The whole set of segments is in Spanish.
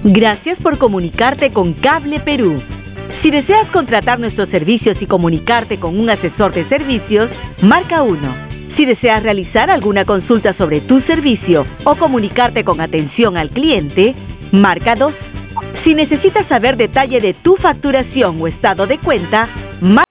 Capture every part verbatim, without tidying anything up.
Gracias por comunicarte con Cable Perú. Si deseas contratar nuestros servicios y comunicarte con un asesor de servicios, marca uno. Si deseas realizar alguna consulta sobre tu servicio o comunicarte con atención al cliente, marca dos. Si necesitas saber detalle de tu facturación o estado de cuenta, marca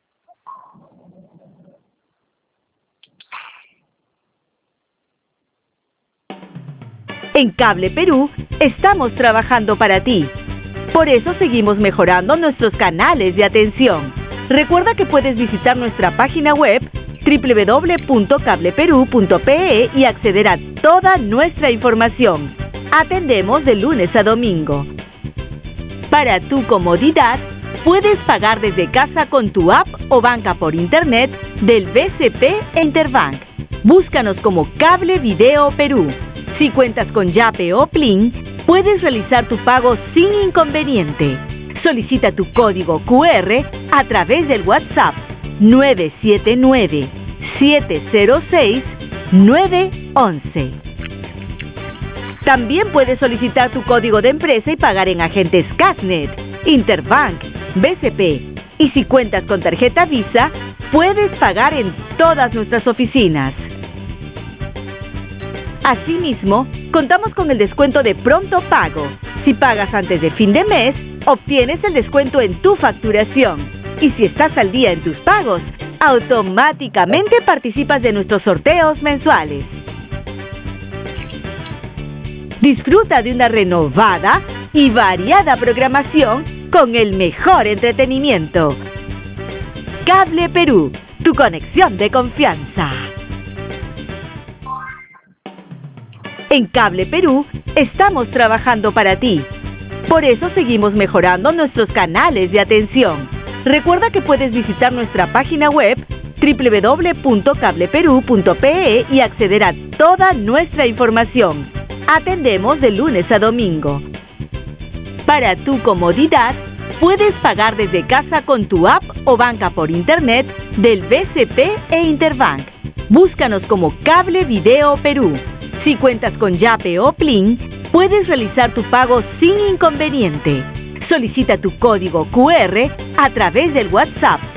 En Cable Perú estamos trabajando para ti. Por eso seguimos mejorando nuestros canales de atención. Recuerda que puedes visitar nuestra página web doble u doble u doble u punto cable perú punto pe e y acceder a toda nuestra información. Atendemos de lunes a domingo. Para tu comodidad, puedes pagar desde casa con tu app o banca por internet del B C P e Interbank. Búscanos como Cable Video Perú. Si cuentas con Yape o Plin, puedes realizar tu pago sin inconveniente. Solicita tu código cu erre a través del WhatsApp nueve siete nueve, siete cero seis, nueve once. También puedes solicitar tu código de empresa y pagar en agentes Casnet, Interbank, B C P. Y si cuentas con tarjeta Visa, puedes pagar en todas nuestras oficinas. Asimismo, contamos con el descuento de pronto pago. Si pagas antes de fin de mes, obtienes el descuento en tu facturación. Y si estás al día en tus pagos, automáticamente participas de nuestros sorteos mensuales. Disfruta de una renovada y variada programación con el mejor entretenimiento. Cable Perú, tu conexión de confianza. En Cable Perú estamos trabajando para ti. Por eso seguimos mejorando nuestros canales de atención. Recuerda que puedes visitar nuestra página web doble u doble u doble u punto cable perú punto pe e y acceder a toda nuestra información. Atendemos de lunes a domingo. Para tu comodidad, puedes pagar desde casa con tu app o banca por internet del B C P e Interbank. Búscanos como Cable Video Perú. Si cuentas con Yape o Plin, puedes realizar tu pago sin inconveniente. Solicita tu código cu erre a través del WhatsApp